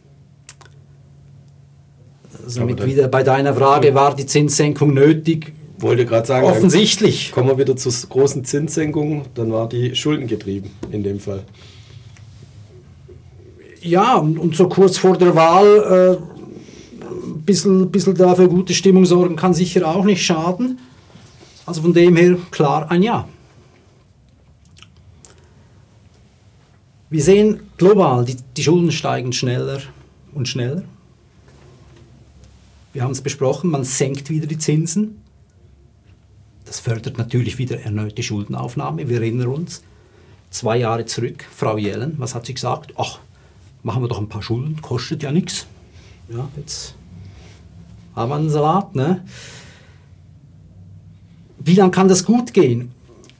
Somit wieder bei deiner Frage, war die Zinssenkung nötig? Wollte gerade sagen, offensichtlich. Kommen wir wieder zur großen Zinssenkung, dann war die Schulden getrieben in dem Fall. Ja, und so kurz vor der Wahl ein bisschen dafür gute Stimmung sorgen kann sicher auch nicht schaden. Also von dem her klar ein Ja. Wir sehen global, die Schulden steigen schneller und schneller. Wir haben es besprochen, man senkt wieder die Zinsen. Das fördert natürlich wieder erneut die Schuldenaufnahme. Wir erinnern uns, 2 Jahre zurück, Frau Yellen, was hat sie gesagt? Ach, machen wir doch ein paar Schulden, kostet ja nichts. Ja, jetzt haben wir einen Salat, ne? Wie lange kann das gut gehen?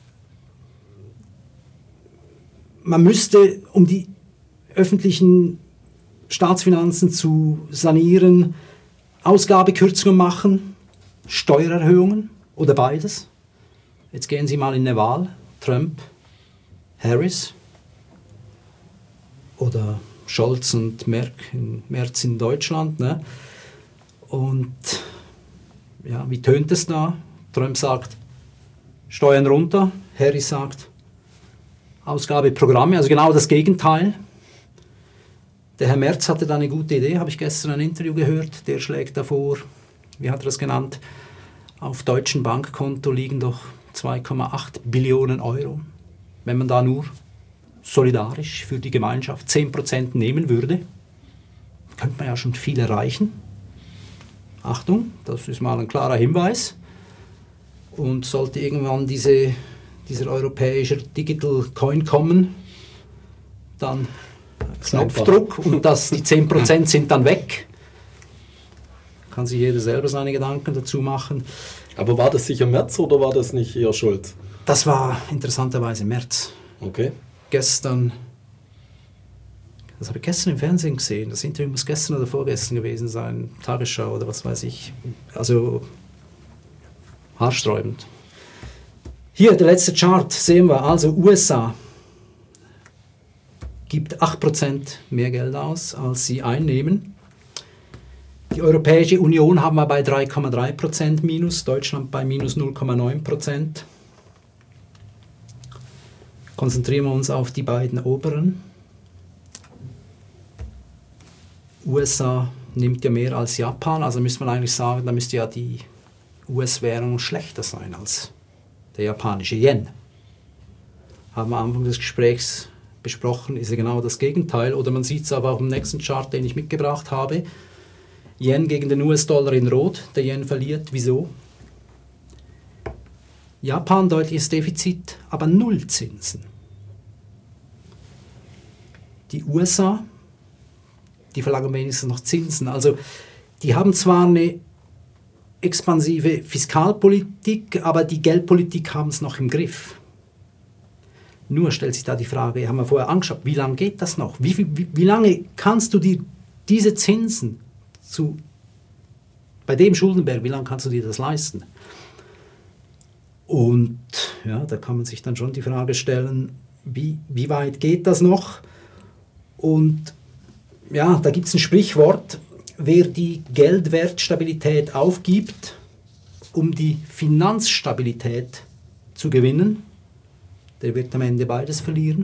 Man müsste, um die öffentlichen Staatsfinanzen zu sanieren, Ausgabekürzungen machen, Steuererhöhungen oder beides. Jetzt gehen Sie mal in eine Wahl, Trump, Harris oder Scholz und Merz in Deutschland. Ne? Und ja, wie tönt es da? Trump sagt, Steuern runter, Harris sagt, Ausgabeprogramme, also genau das Gegenteil. Der Herr Merz hatte da eine gute Idee, habe ich gestern ein Interview gehört, der schlägt davor, wie hat er das genannt, auf deutschen Bankkonto liegen doch 2,8 Billionen Euro. Wenn man da nur solidarisch für die Gemeinschaft 10% nehmen würde, könnte man ja schon viel erreichen. Achtung, das ist mal ein klarer Hinweis. Und sollte irgendwann dieser europäische Digital Coin kommen, dann Knopfdruck und die 10% sind dann weg. Kann sich jeder selber seine Gedanken dazu machen. Aber war das sicher Merz oder war das nicht eher Scholz? Das war interessanterweise Merz. Okay. Gestern, das habe ich gestern im Fernsehen gesehen, das Interview muss gestern oder vorgestern gewesen sein, Tagesschau oder was weiß ich. Also haarsträubend. Hier, der letzte Chart sehen wir, also USA gibt 8% mehr Geld aus, als sie einnehmen. Die Europäische Union haben wir bei 3,3% minus, Deutschland bei minus 0,9%. Konzentrieren wir uns auf die beiden oberen. USA nimmt ja mehr als Japan, also müsste man eigentlich sagen, da müsste ja die US-Währung schlechter sein als der japanische Yen. Haben wir am Anfang des Gesprächs besprochen, ist ja genau das Gegenteil. Oder man sieht es aber auch im nächsten Chart, den ich mitgebracht habe. Yen gegen den US-Dollar in Rot. Der Yen verliert. Wieso? Japan deutliches Defizit, aber null Zinsen. Die USA, die verlangen wenigstens noch Zinsen. Also die haben zwar eine expansive Fiskalpolitik, aber die Geldpolitik haben es noch im Griff. Nur stellt sich da die Frage, haben wir vorher angeschaut, wie lange geht das noch? Wie lange kannst du dir diese Zinsen bei dem Schuldenberg, wie lange kannst du dir das leisten? Und ja, da kann man sich dann schon die Frage stellen, wie weit geht das noch? Und ja, da gibt es ein Sprichwort, wer die Geldwertstabilität aufgibt, um die Finanzstabilität zu gewinnen, der wird am Ende beides verlieren.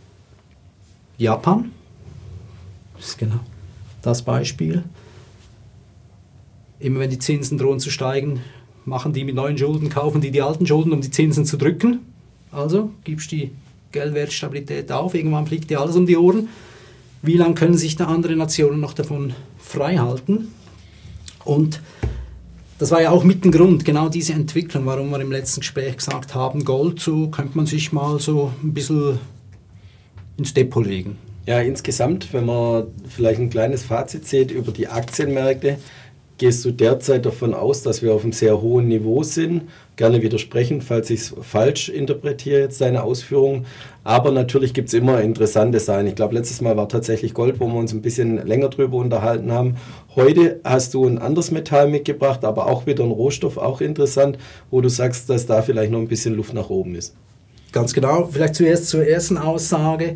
Japan ist genau das Beispiel. Immer wenn die Zinsen drohen zu steigen, machen die mit neuen Schulden, kaufen die alten Schulden, um die Zinsen zu drücken. Also gibst die Geldwertstabilität auf, irgendwann fliegt dir alles um die Ohren. Wie lange können sich da andere Nationen noch davon frei halten? Und das war ja auch mit dem Grund, genau diese Entwicklung, warum wir im letzten Gespräch gesagt haben, Gold, so könnte man sich mal so ein bisschen ins Depot legen. Ja, insgesamt, wenn man vielleicht ein kleines Fazit sieht über die Aktienmärkte, gehst du derzeit davon aus, dass wir auf einem sehr hohen Niveau sind? Gerne widersprechen, falls ich es falsch interpretiere, jetzt deine Ausführungen. Aber natürlich gibt es immer interessante Sachen. Ich glaube, letztes Mal war tatsächlich Gold, wo wir uns ein bisschen länger drüber unterhalten haben. Heute hast du ein anderes Metall mitgebracht, aber auch wieder ein Rohstoff, auch interessant, wo du sagst, dass da vielleicht noch ein bisschen Luft nach oben ist. Ganz genau. Vielleicht zuerst zur ersten Aussage.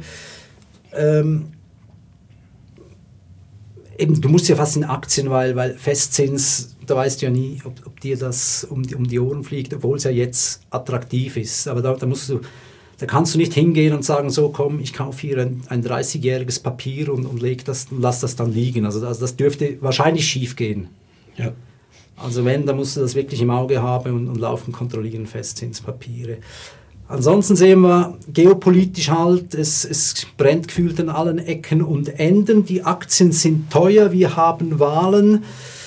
Eben, du musst ja fast in Aktien, weil Festzins, da weißt du ja nie, ob dir das um die Ohren fliegt, obwohl es ja jetzt attraktiv ist. Aber da kannst du nicht hingehen und sagen, so komm, ich kaufe hier ein 30-jähriges Papier und lass das dann liegen. Also das dürfte wahrscheinlich schief gehen. Ja. Also wenn, dann musst du das wirklich im Auge haben und laufend kontrollieren, Festzinspapiere. Ansonsten sehen wir geopolitisch halt, es brennt gefühlt an allen Ecken und Enden. Die Aktien sind teuer, wir haben Wahlen.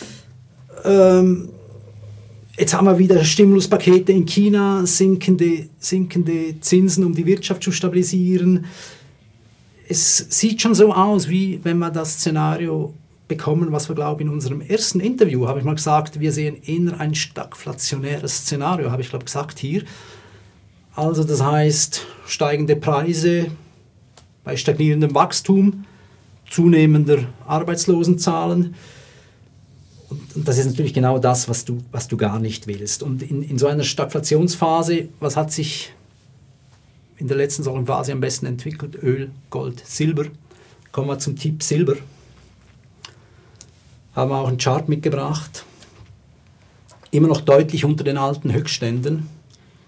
Jetzt haben wir wieder Stimuluspakete in China, sinkende Zinsen, um die Wirtschaft zu stabilisieren. Es sieht schon so aus, wie wenn wir das Szenario bekommen, was wir, glaube ich, in unserem ersten Interview, habe ich mal gesagt, wir sehen eher ein stagflationäres Szenario, habe ich, glaube ich, gesagt hier. Also das heißt, steigende Preise bei stagnierendem Wachstum, zunehmender Arbeitslosenzahlen. Und das ist natürlich genau das, was du gar nicht willst. Und in so einer Stagflationsphase, was hat sich in der letzten solchen Phase am besten entwickelt? Öl, Gold, Silber. Kommen wir zum Tipp Silber. Haben wir auch einen Chart mitgebracht. Immer noch deutlich unter den alten Höchstständen.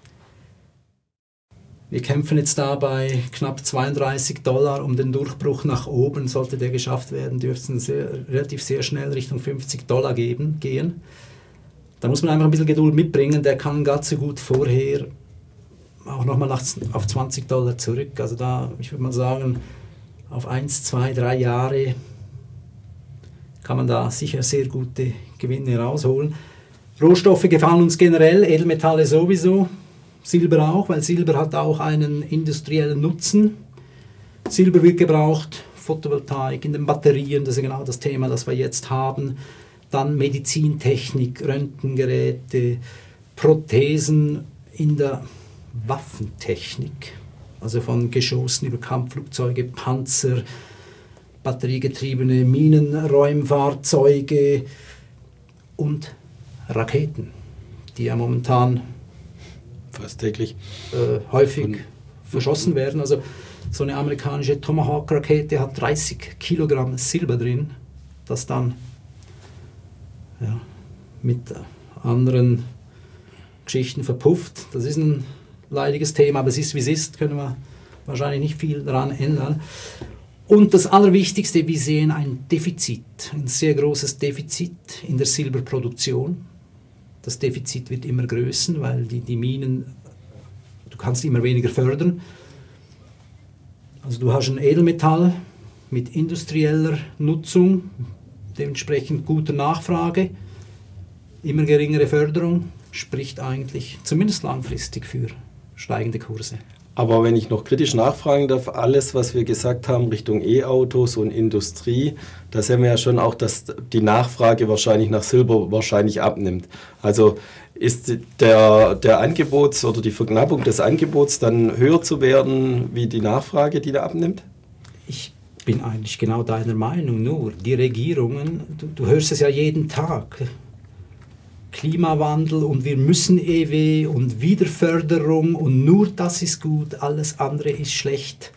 Wir kämpfen jetzt da bei knapp $32 um den Durchbruch nach oben. Sollte der geschafft werden, dürfte es relativ sehr schnell Richtung $50 gehen. Da muss man einfach ein bisschen Geduld mitbringen. Der kann gar so gut vorher auch nochmal auf $20 zurück. Also da, ich würde mal sagen, auf 1, 2, 3 Jahre kann man da sicher sehr gute Gewinne rausholen. Rohstoffe gefallen uns generell, Edelmetalle sowieso. Silber auch, weil Silber hat auch einen industriellen Nutzen. Silber wird gebraucht, Photovoltaik, in den Batterien, das ist genau das Thema, das wir jetzt haben. Dann Medizintechnik, Röntgengeräte, Prothesen in der Waffentechnik. Also von Geschossen über Kampfflugzeuge, Panzer, batteriegetriebene Minenräumfahrzeuge und Raketen, die ja momentan fast täglich häufig verschossen werden. Also so eine amerikanische Tomahawk-Rakete hat 30 Kilogramm Silber drin, das dann mit anderen Geschichten verpufft. Das ist ein leidiges Thema, aber es ist wie es ist, können wir wahrscheinlich nicht viel daran ändern. Und das Allerwichtigste, wir sehen ein sehr großes Defizit in der Silberproduktion. Das Defizit wird immer größer, weil die Minen, du kannst immer weniger fördern. Also du hast ein Edelmetall mit industrieller Nutzung, dementsprechend guter Nachfrage, immer geringere Förderung, spricht eigentlich zumindest langfristig für steigende Kurse. Aber wenn ich noch kritisch nachfragen darf, alles, was wir gesagt haben Richtung E-Autos und Industrie, da sehen wir ja schon auch, dass die Nachfrage wahrscheinlich nach Silber wahrscheinlich abnimmt. Also ist der Angebots- oder die Verknappung des Angebots dann höher zu werden wie die Nachfrage, die da abnimmt? Ich bin eigentlich genau deiner Meinung, nur die Regierungen, du hörst es ja jeden Tag, Klimawandel und wir müssen EW und Wiederförderung und nur das ist gut, alles andere ist schlecht.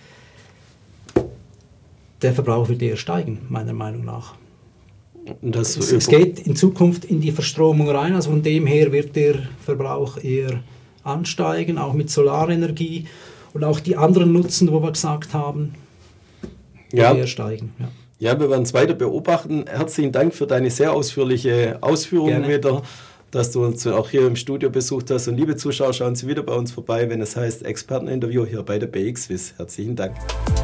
Der Verbrauch wird eher steigen, meiner Meinung nach. Es geht in Zukunft in die Verstromung rein, also von dem her wird der Verbrauch eher ansteigen, auch mit Solarenergie und auch die anderen Nutzen, wo wir gesagt haben, eher steigen. Ja, wir werden es weiter beobachten. Herzlichen Dank für deine sehr ausführliche Ausführungen wieder dass du uns auch hier im Studio besucht hast. Und liebe Zuschauer, schauen Sie wieder bei uns vorbei, wenn es heißt Experteninterview hier bei der BXWIS. Herzlichen Dank.